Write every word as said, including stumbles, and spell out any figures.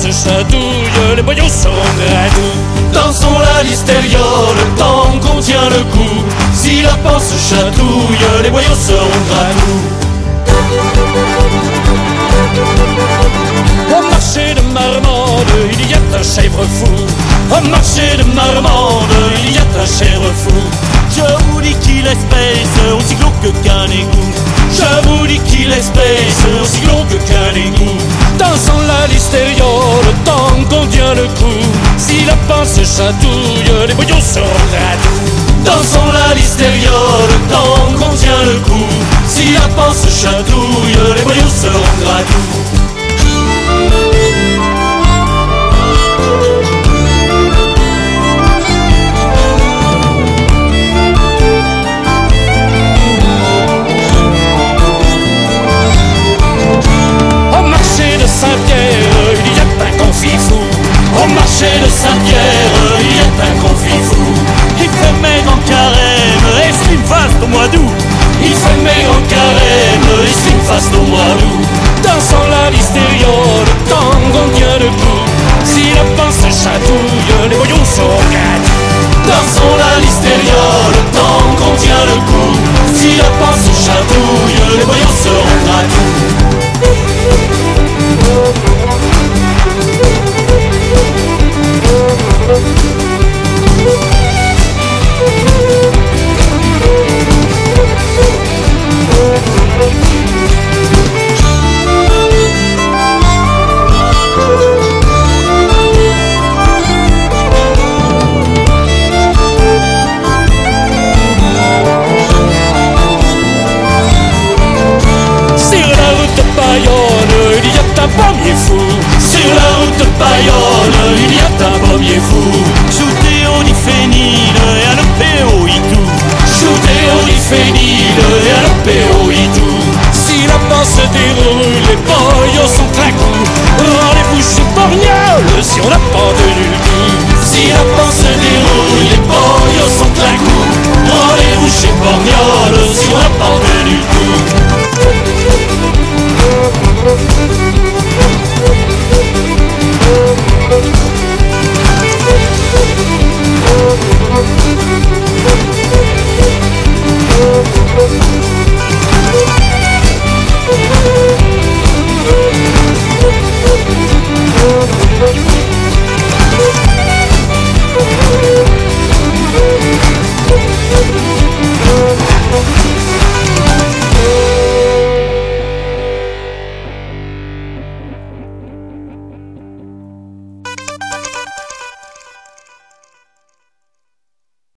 se chatouille, les boyaux seront gradous. Dansons la listériole, tant qu'on tient le coup. Si la panse se chatouille, les boyaux seront gradous. Au marché de Marmande, il y a un chèvre fou. Au marché de Marmande, il y a un chèvre fou. Je vous dis qu'il est space, aussi glauque qu'un égout. Je vous dis qu'il est space, aussi glauque qu'un égout. Dansons la listériole, tant qu'on tient le coup. Si la panse se chatouille, les boyaux seront gradous. Dansons la listériole, tant qu'on tient le coup. Si la panse se chatouille, les boyaux seront gradous.